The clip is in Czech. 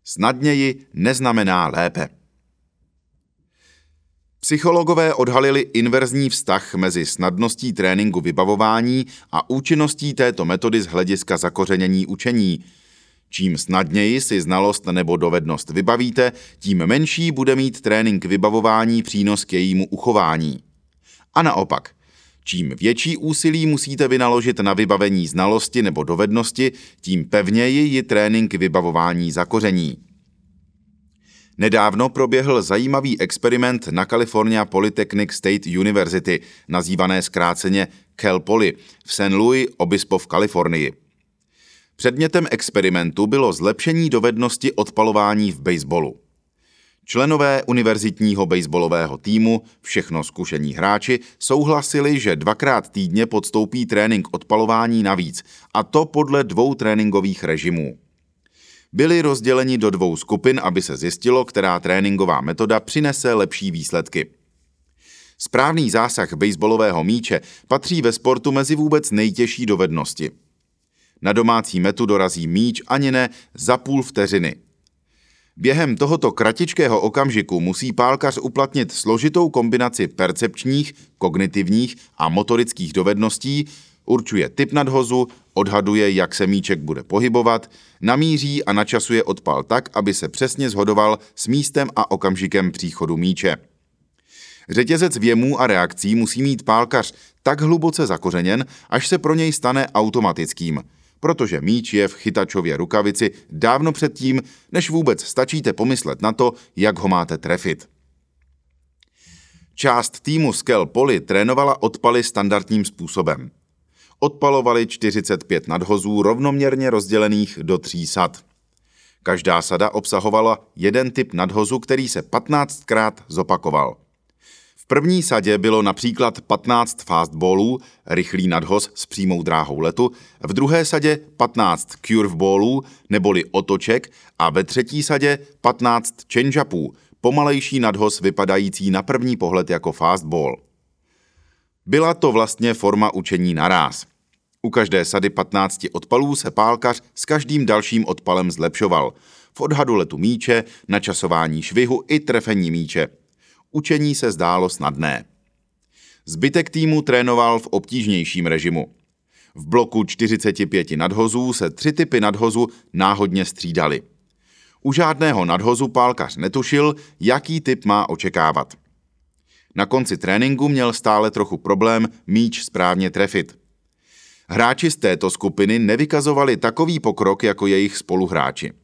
Snadněji neznamená lépe. Psychologové odhalili inverzní vztah mezi snadností tréninku vybavování a účinností této metody z hlediska zakořenění učení. Čím snadněji si znalost nebo dovednost vybavíte, tím menší bude mít trénink vybavování přínos k jejímu uchování. A naopak, čím větší úsilí musíte vynaložit na vybavení znalosti nebo dovednosti, tím pevněji ji trénink vybavování zakoření. Nedávno proběhl zajímavý experiment na California Polytechnic State University, nazývané zkráceně Cal Poly, v St. Louis Obispo v Kalifornii. Předmětem experimentu bylo zlepšení dovednosti odpalování v baseballu. Členové univerzitního baseballového týmu, všechno zkušení hráči, souhlasili, že 2krát týdně podstoupí trénink odpalování navíc, a to podle 2 tréninkových režimů. Byli rozděleni do 2 skupin, aby se zjistilo, která tréninková metoda přinese lepší výsledky. Správný zásah baseballového míče patří ve sportu mezi vůbec nejtěžší dovednosti. Na domácí metu dorazí míč ani ne za půl vteřiny. Během tohoto kratičkého okamžiku musí pálkař uplatnit složitou kombinaci percepčních, kognitivních a motorických dovedností, určuje typ nadhozu, odhaduje, jak se míček bude pohybovat, namíří a načasuje odpal tak, aby se přesně shodoval s místem a okamžikem příchodu míče. Řetězec vjemů a reakcí musí mít pálkař tak hluboce zakořeněn, až se pro něj stane automatickým, protože míč je v chytačově rukavici dávno předtím, než vůbec stačíte pomyslet na to, jak ho máte trefit. Část týmu z Cal Poly trénovala odpaly standardním způsobem. Odpalovali 45 nadhozů rovnoměrně rozdělených do 3 sad. Každá sada obsahovala jeden typ nadhozu, který se 15krát zopakoval. V první sadě bylo například 15 fastballů, rychlý nadhoz s přímou dráhou letu, v druhé sadě 15 curveballů neboli otoček a ve třetí sadě 15 changeupů, pomalejší nadhoz vypadající na první pohled jako fastball. Byla to vlastně forma učení naráz. U každé sady 15 odpalů se pálkař s každým dalším odpalem zlepšoval. V odhadu letu míče, načasování švihu i trefení míče. Učení se zdálo snadné. Zbytek týmu trénoval v obtížnějším režimu. V bloku 45 nadhozů se 3 typy nadhozu náhodně střídaly. U žádného nadhozu pálkař netušil, jaký typ má očekávat. Na konci tréninku měl stále trochu problém míč správně trefit. Hráči z této skupiny nevykazovali takový pokrok jako jejich spoluhráči.